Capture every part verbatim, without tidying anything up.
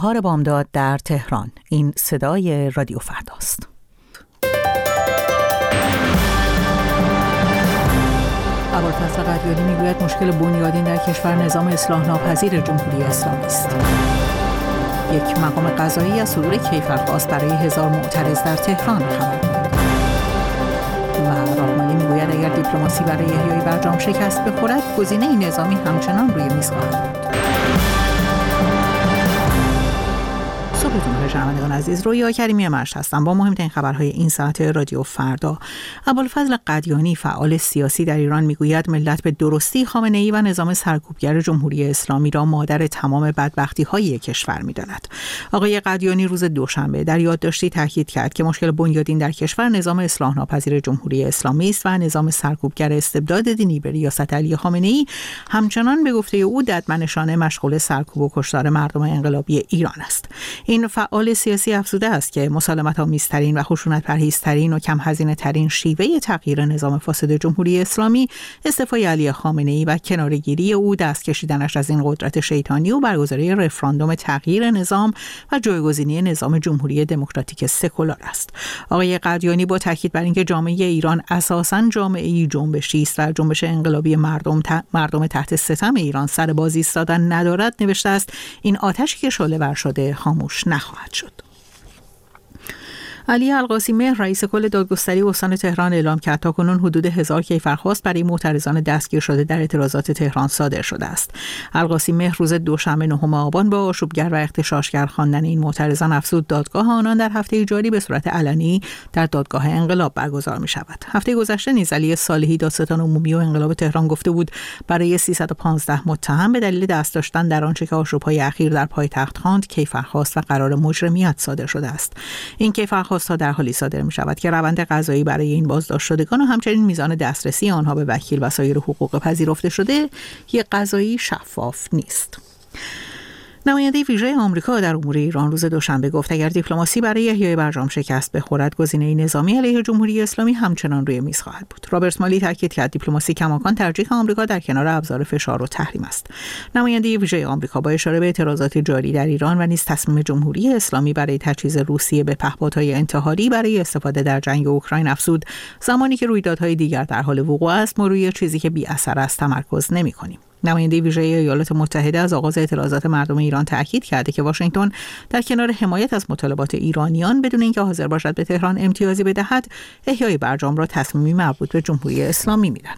هار بامداد در تهران. این صدای رادیو فرداست. ابوالفضل قدیانی میگوید مشکل بنیادین در کشور نظام اصلاح ناپذیر جمهوری اسلامی است. یک مقام قضایی از صدور کیفرخواست برای هزار معترض در تهران خبر داد. و راهمانی میگوید اگر دیپلماسی برای احیای برجام شکست بخورد، گزینه نظامی همچنان روی میز خواهد بود. صبحتون بخیر شنوندگان عزیز، رویا کریمی مشت هستم با مهمترین خبرهای این ساعت رادیو فردا. ابوالفضل قدیانی فعال سیاسی در ایران میگوید ملت به درستی خامنه‌ای و نظام سرکوبگر جمهوری اسلامی را مادر تمام بدبختی‌های کشور می‌داند. آقای قدیانی روز دوشنبه در یادداشتی تاکید کرد که مشکل بنیادین در کشور نظام اصلاح ناپذیر جمهوری اسلامی است و نظام سرکوبگر استبداد دینی به ریاست علی خامنه‌ای همچنان به گفته او ددمنشانه مشغول سرکوب و کشتار مردم انقلابی ایران است. این فعال سیاسی افزوده است که مسالمت‌آمیزترین و خشونت پرهیزترین و کم هزینه ترین شیوه تغییر نظام فاسد جمهوری اسلامی استعفای علی خامنه‌ای و کناره‌گیری او، دست کشیدنش از این قدرت شیطانی و برگزاری رفراندوم تغییر نظام و جایگزینی نظام جمهوری دموکراتیک سکولار است. آقای قدیانی با تاکید بر اینکه جامعه ایران اساساً جامعه‌ای جنبشی است و جنبش انقلابی مردم ت... مردم تحت ستم ایران سر باز ایستادن ندارد، نوشته است این آتشی که شعله‌ور شده خاموش نخواهد شد. علی القاسی مهر رئیس کل دادگستری استان تهران اعلام کرد تاکنون حدود هزار کیفرخواست برای معترضان دستگیر شده در اعتراضات تهران صادر شده است. القاسی مهر روز دوشنبه نهم آبان با آشوبگر و اغتشاشگر خواندن این معترضان افزود دادگاه آنان در هفته جاری به صورت علنی در دادگاه انقلاب برگزار می شود. هفته گذشته نیز علی صالحی دادستان عمومی و انقلاب تهران گفته بود برای سیصد و پانزده متهم به دلیل دست داشتن در آنچه که آشوب‌های اخیر در پایتخت خواند کیفرخواست و قرار مجرمیت صادر شده است. این کیفرخواست تا در حالی صادر می شود که روند قضایی برای این بازداشت شدگان و همچنین میزان دسترسی آنها به وکیل و سایر حقوق پذیرفته شده یک قضایی شفاف نیست. نماینده ویژه آمریکا در امور ایران روز دوشنبه گفت اگر دیپلماسی برای احیای برجام شکست بخورد، گزینه نظامی علیه جمهوری اسلامی همچنان روی میز خواهد بود. رابرت مالی تاکید کرد دیپلماسی کماکان ترجیح آمریکا در کنار ابزار فشار و تحریم است. نماینده ویژه آمریکا با اشاره به اعتراضات جاری در ایران و نیز تصمیم جمهوری اسلامی برای تجهیز روسیه به پهپادهای انتحاری برای استفاده در جنگ اوکراین افزود زمانی که رویدادهای دیگر در حال وقوع است، ما روی چیزی که بی اثر است تمرکز نمی‌کنیم. نماینده ویژه ایالات متحده از آغاز اعتراضات مردم ایران تاکید کرده که واشنگتن در کنار حمایت از مطالبات ایرانیان بدون اینکه حاضر باشد به تهران امتیازی بدهد، احیای برجام را تصمیمی مربوط به جمهوری اسلامی می‌داند.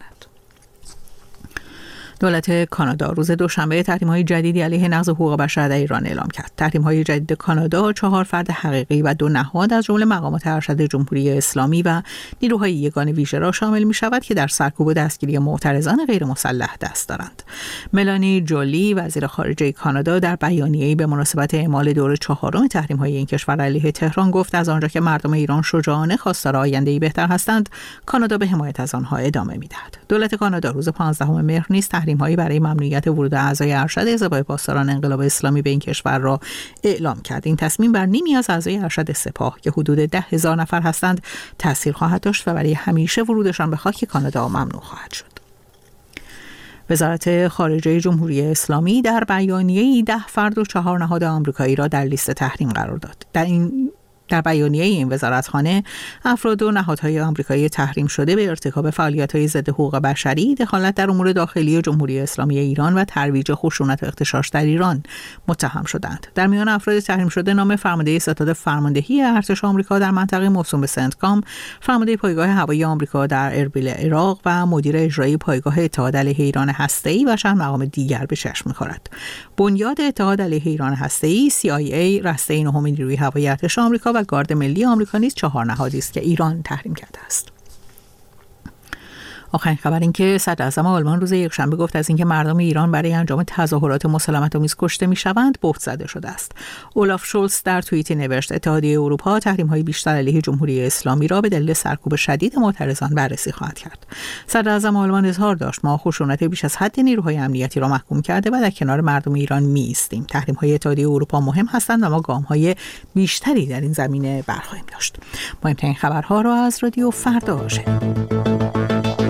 دولت کانادا روز دوشنبه تحریم‌های جدیدی علیه نقض حقوق بشر در ایران اعلام کرد. تحریم‌های جدید کانادا چهار فرد حقیقی و دو نهاد از جمله مقامات ارشد جمهوری اسلامی و نیروهای یگان ویژه را شامل می‌شود که در سرکوب و دستگیری معترضان غیر مسلح دست دارند. ملانی جولی وزیر خارجه کانادا در بیانیه‌ای به مناسبت اعمال دور چهارم تحریم‌های این کشور علیه تهران گفت از آنجا که مردم ایران شجاعانه خواستار آینده‌ای بهتر هستند، کانادا به حمایت از آنها ادامه می‌دهد. دولت کانادا روز پانزدهم مهر نیز تحریم‌هایی برای ممنوعیت ورود اعضای ارشد حزب پاسداران انقلاب اسلامی به این کشور را اعلام کرد. این تصمیم بر نیمی از اعضای ارشد سپاه که حدود ده هزار نفر هستند تأثیر خواهد داشت و برای همیشه ورودشان به خاک کانادا ممنوع خواهد شد. وزارت خارجه جمهوری اسلامی در بیانیه‌ای ده فرد و چهار نهاد آمریکایی را در لیست تحریم قرار داد. در این در بیانیه این وزارتخانه افراد و نهادهای آمریکایی تحریم شده به ارتکاب فعالیت‌های ضد حقوق بشری، دخالت در امور داخلی جمهوری اسلامی ایران و ترویج خشونت و اغتشاش در ایران متهم شدند. در میان افراد تحریم شده نام فرمانده ستاد فرماندهی ارتش آمریکا در منطقه موسوم به سنتکام، فرمانده پایگاه هوایی آمریکا در اربیل عراق و مدیر اجرایی پایگاه اتحاد علیه ایران هسته‌ای و چند مقام دیگر به چشم می‌خورد. بنیاد اتحاد علیه ایران هسته‌ای، سی آی ای، رسته نهم نیروی هوایی ارتش آمریکا و گارد ملی آمریکا نیز چهار نهادی است که ایران تحریم کرده است. آخرین خبر این که صدر اعظم آلمان روز یکشنبه گفت از اینکه مردم ایران برای انجام تظاهرات مسالمت‌آمیز کشته می‌شوند بهت زده شده است. اولاف شولز در توییتی نوشت اتحادیه اروپا تحریم‌های بیشتر علیه جمهوری اسلامی را به دلیل سرکوب شدید معترضان بررسی خواهد کرد. صدر اعظم آلمان اظهار داشت ما خشونت بیش از حد نیروهای امنیتی را محکوم کرده و در کنار مردم ایران می‌ایستیم. تحریم‌های اتحادیه اروپا مهم هستند و ما گام‌های بیشتری در این زمینه برخواهیم داشت. مهمترین خبرها را از رادیو فردا شنیدید.